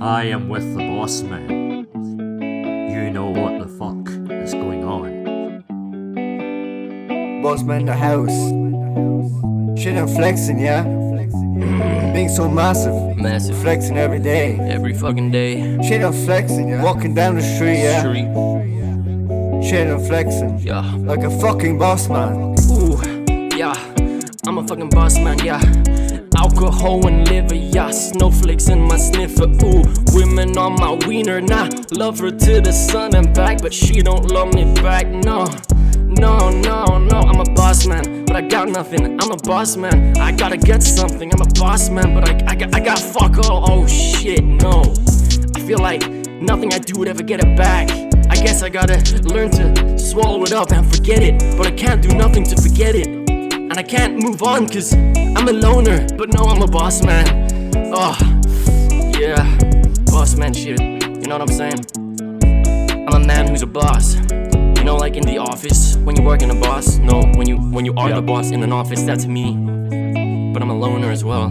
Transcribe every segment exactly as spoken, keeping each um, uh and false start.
I am with the boss man. You know what the fuck is going on. Boss man in the house. Shit, I'm flexing, yeah. Being so massive, Massive. flexing every day. Every fucking day. Shit, I'm flexing, yeah. Walking down the street, yeah. Street. Shit, I'm flexing, Yeah. like a fucking boss man. Ooh. Yeah. I'm a fucking boss man, yeah. Alcohol and liver, yeah. Snowflakes in my sniffer, ooh. Women on my wiener, nah. Love her to the sun and back, but she don't love me back, no. No, no, no, I'm a boss man, but I got nothing. I'm a boss man, I gotta get something. I'm a boss man, but I, I, got, I got fuck all. Oh shit, no. I feel like nothing I do would ever get it back. I guess I gotta learn to swallow it up and forget it, but I can't do nothing to forget it. And I can't move on cause I'm a loner, but no, I'm a boss man. Oh, yeah, boss man shit, you know what I'm saying? I'm a man who's a boss. You know, like in the office, when you work in a boss. No, when you when you are Yeah. the boss in an office, that's me. But I'm a loner as well.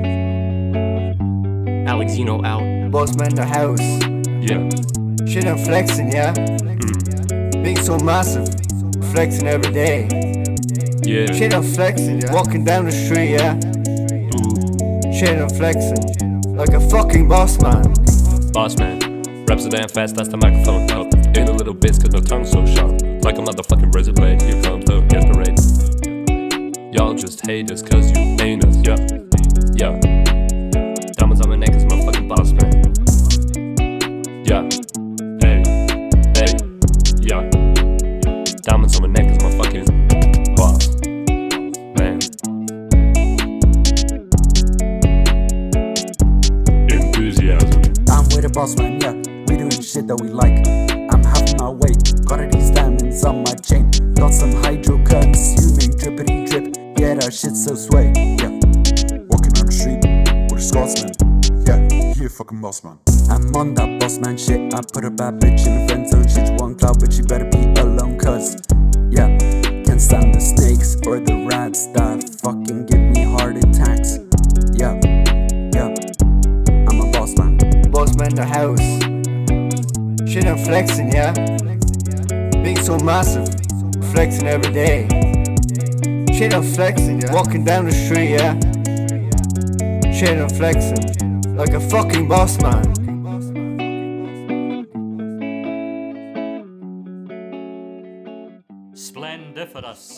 Alex Zeno out. Boss man in the house. Yeah. Shit, I'm flexing, yeah. Being so massive, flexing every day. Yeah. Shit, I'm flexing, yeah. Walking down the street, yeah. Ooh. Shit, I'm flexing, like a fucking boss man. Boss man, raps so damn fast, that's the microphone out. In a little bits cause my tongue's so sharp. Like a motherfucking razor blade, here comes the gas parade. Y'all just hate us cause you ain't us, yeah. Yeah. Diamonds on my neck cause I'm a fucking boss man. Yeah. Hey. Hey. Yeah. Diamonds on my neck cause I'm a fucking boss man. Enthusiasm. I'm with a boss man, yeah. We doing shit that we like. I'm having my way. Got all these diamonds on my chain. Got some hydro consuming drippity drip. Yeah, that shit's so sway. Yeah. Walking on the street with a Scotsman. Yeah, he a fucking boss man. I'm on that boss man shit. I put a bad bitch in a friend zone. She's one cloud, but she better be alone. Cause, yeah, can't stand the snakes or the rats that fucking give me heart attacks. Yeah, yeah. I'm a boss man. Boss man in the house. Shit, I'm flexing, yeah. Being so massive, flexing every day. Shit, I'm flexing, yeah. Walking down the street, yeah. Shit, I'm flexing, like a fucking boss man. Splendiferous.